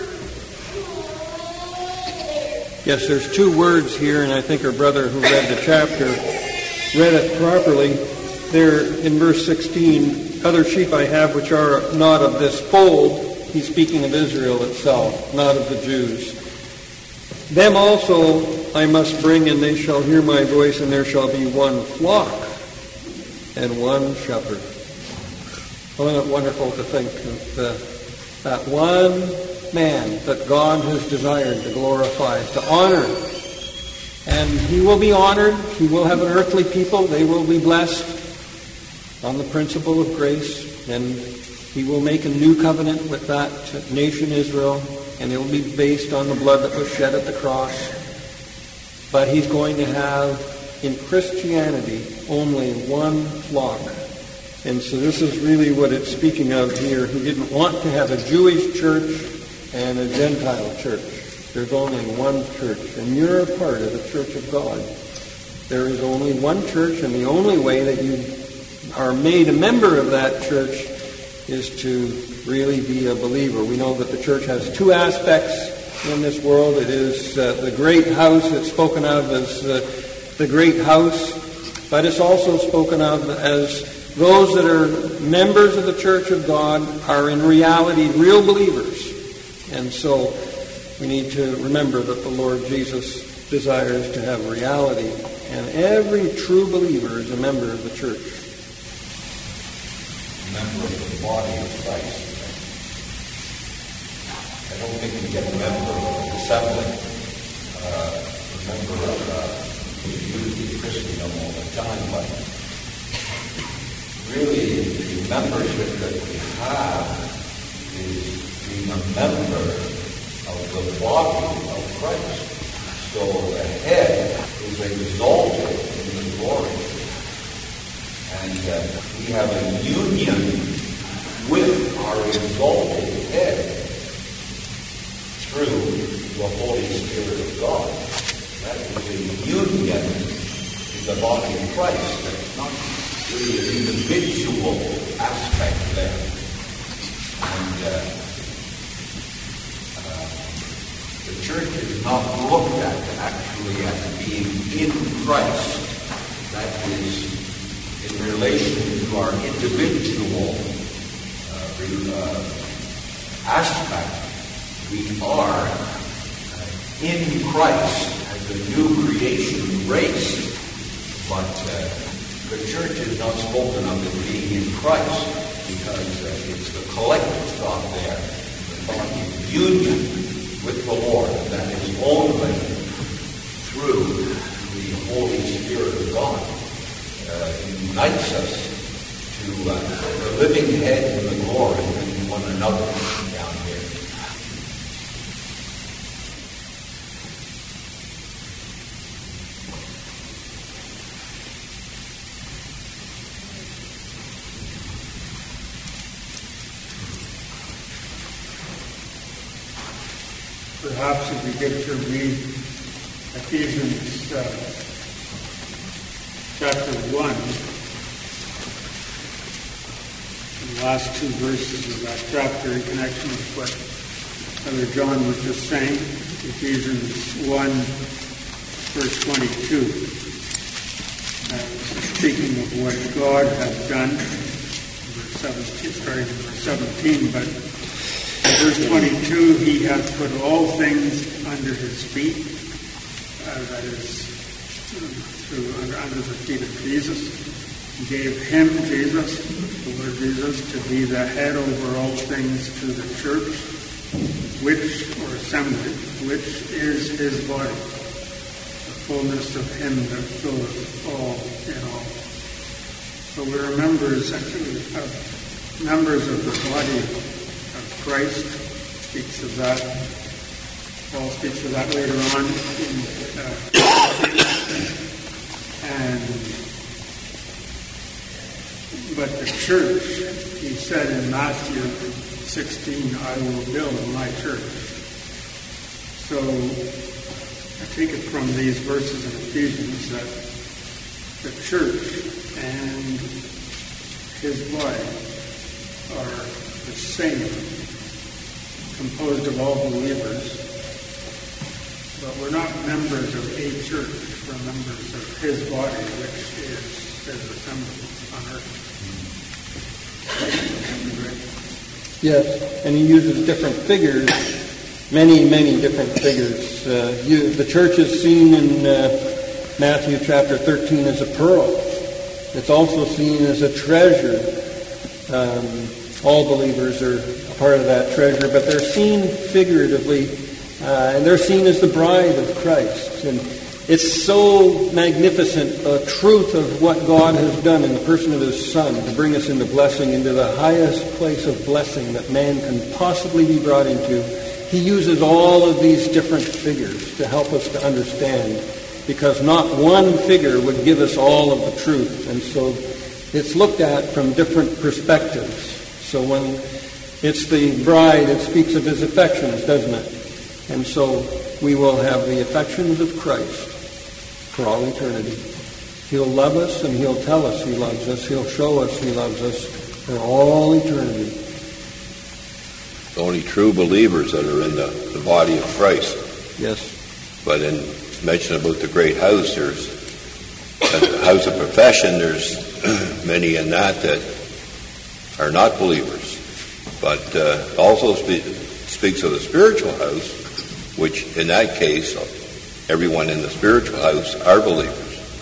Yes, there's 2 words here, and I think our brother who read the chapter read it properly. There in verse 16, other sheep I have which are not of this fold. He's speaking of Israel itself, not of the Jews. Them also I must bring, and they shall hear my voice, and there shall be one flock and one shepherd. Isn't it wonderful to think that one man that God has desired to glorify, to honor. And he will be honored. He will have an earthly people. They will be blessed on the principle of grace. And he will make a new covenant with that nation Israel. And it will be based on the blood that was shed at the cross. But he's going to have, in Christianity, only one flock. And so this is really what it's speaking of here. He didn't want to have a Jewish church and a Gentile church. There's only one church, and you're a part of the church of God. There is only one church, and the only way that you are made a member of that church is to really be a believer. We know that the church has two aspects in this world. It is the great house. It's spoken of as the great house, but it's also spoken of as those that are members of the church of God are in reality real believers. And so we need to remember that the Lord Jesus desires to have reality. And every true believer is a member of the church. A member of the body of Christ. I don't think you get a member of an assembly, a member of the unity of Christendom all the time, but really the membership that we have is being a member of the body of Christ. So the head is exalted in the glory. And we have a union with our exalted head through the Holy Spirit of God. That is a union in the body of Christ. That's not really an individual aspect there. And the church is not looked at actually as being in Christ. That is in relation to our individual aspect. We are in Christ as a new creation race, but the church is not spoken of as being in Christ because it's the collective thought there, the thought of union with the Lord, and that is only through the Holy Spirit of God. Unites us to the living head and the glory in one another down here. Perhaps if we get to read Ephesians chapter 1, the last two verses of that chapter in connection with what Brother John was just saying, Ephesians 1, verse 22. Speaking of what God has done, starting in verse 17, but in verse 22, he hath put all things under his feet, that is, under the feet of Jesus. He gave him, Jesus, the Lord Jesus, to be the head over all things to the church, which, or assembly, which is his body, the fullness of him that filleth all in all. So we're members, actually, members of the body of Christ. Speaks of that. Paul speaks of that later on but the church, he said in Matthew 16, I will build my church. So I take it from these verses in Ephesians that the church and his body are the same, composed of all believers, but we're not members of a church, we're members of his body, which is his assembly on earth. Yes, and he uses different figures many, many different figures. The church is seen in Matthew chapter 13 as a pearl. It's also seen as a treasure. All believers are a part of that treasure, but they're seen figuratively, and they're seen as the bride of Christ. And it's so magnificent, the truth of what God has done in the person of His Son to bring us into blessing, into the highest place of blessing that man can possibly be brought into. He uses all of these different figures to help us to understand, because not one figure would give us all of the truth. And so it's looked at from different perspectives. So when it's the bride, it speaks of His affections, doesn't it? And so we will have the affections of Christ for all eternity. He'll love us and He'll tell us He loves us. He'll show us He loves us for all eternity. The only true believers that are in the body of Christ. Yes. But in mention about the great house, there's a house of profession, there's many in that are not believers. But also speaks of the spiritual house, which in that case, everyone in the spiritual house are believers.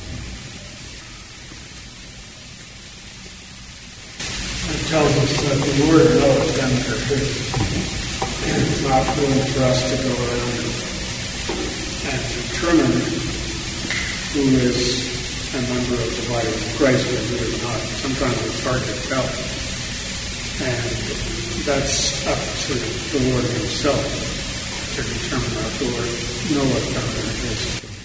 It tells us that the Word knows them for good. It's not room for us to go around and determine who is a member of the body of Christ and who is not. Sometimes it's hard to tell. And that's up to the Lord Himself to determine that. The Lord knoweth them that is.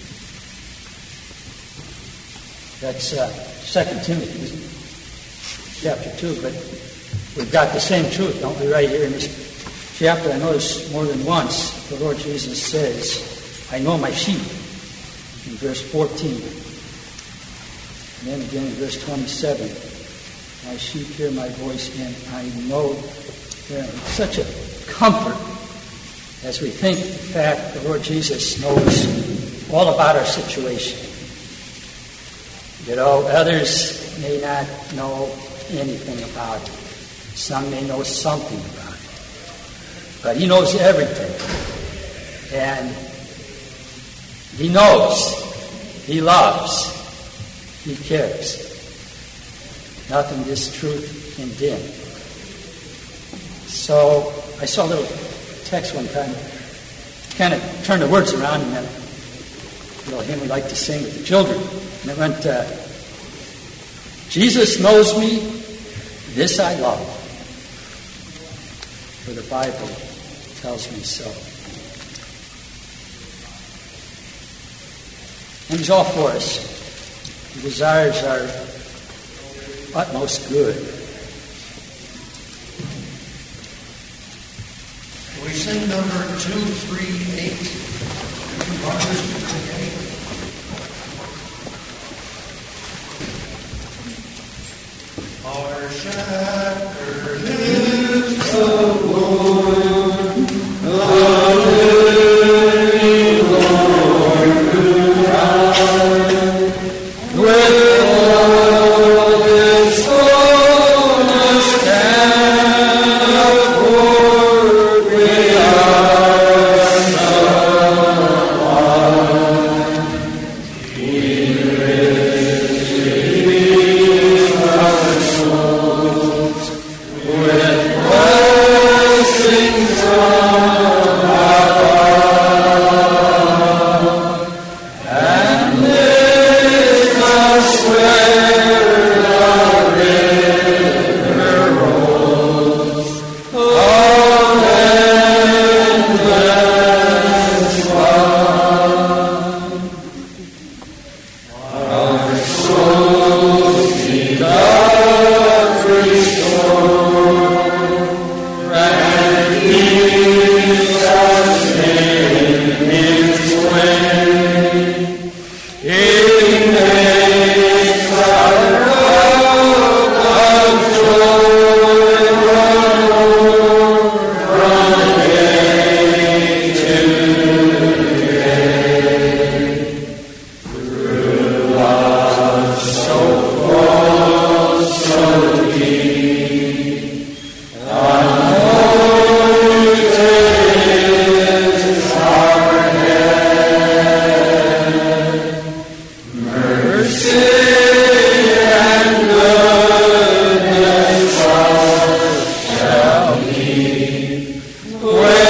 That's 2 Timothy, isn't it? Chapter 2, but we've got the same truth, don't we, right here in this chapter? I notice more than once the Lord Jesus says, I know my sheep, in verse 14. And then again in verse 27, my sheep hear my voice, and I know them. It's such a comfort as we think the fact the Lord Jesus knows all about our situation. You know, others may not know anything about it. Some may know something about it. But He knows everything. And He knows. He loves. He cares. Nothing this truth can dim. So I saw a little text one time. Kind of turned the words around and then a little hymn we like to sing with the children. And it went, Jesus knows me, this I love. For the Bible tells me so. And He's all for us. He desires our utmost good. We sing number 238. Our shepherd is the Lord, the Lord who died with all His fullness and afford we are supplied. He is our souls with When